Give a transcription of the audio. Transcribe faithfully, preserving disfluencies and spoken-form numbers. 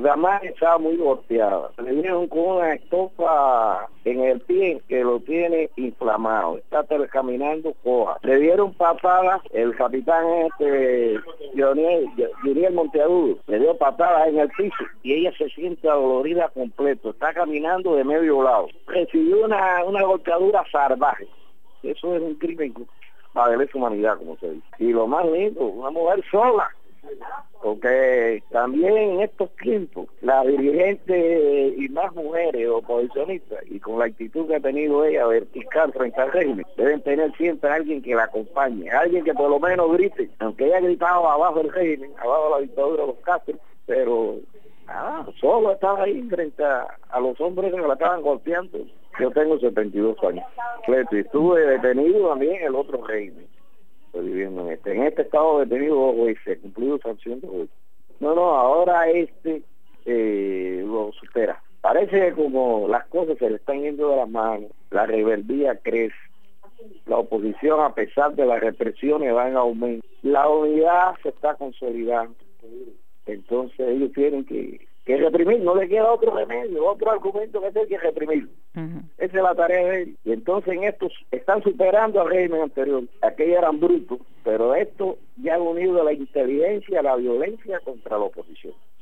dama estaba muy golpeada. Le dieron con una estopa en el pie que lo tiene inflamado. Está caminando coja. Le dieron patadas, el capitán este, Joniel, Joniel Monteagudo, le dio patadas en el piso y ella se siente adolorida completo. Está caminando de medio lado. Recibió una, una golpeadura salvaje. Eso es un crimen para la humanidad, como se dice. Y lo más lindo, una mujer sola. Porque también en estos tiempos las dirigentes y más mujeres oposicionistas, y con la actitud que ha tenido ella vertical frente al régimen, deben tener siempre a alguien que la acompañe, alguien que por lo menos grite, aunque ella ha gritado abajo del régimen, abajo de la dictadura de los Castro, pero ah, solo estaba ahí frente a, a los hombres que la estaban golpeando. Yo tengo setenta y dos años y estuve detenido también en el otro régimen. Estoy viviendo en este, en este estado detenido hoy, se cumplió sanción de hoy. No, no, ahora este eh, lo supera. Parece que como las cosas se le están yendo de las manos, la rebeldía crece, la oposición a pesar de las represiones va en aumento, la unidad se está consolidando, entonces ellos tienen que, que reprimir, no le queda otro remedio, otro argumento que hay que reprimir. Uh-huh. Esa es la tarea de ellos. Y entonces en estos están superando al régimen anterior. Aquellos eran brutos, pero esto ya ha unido la inteligencia, la violencia contra la oposición.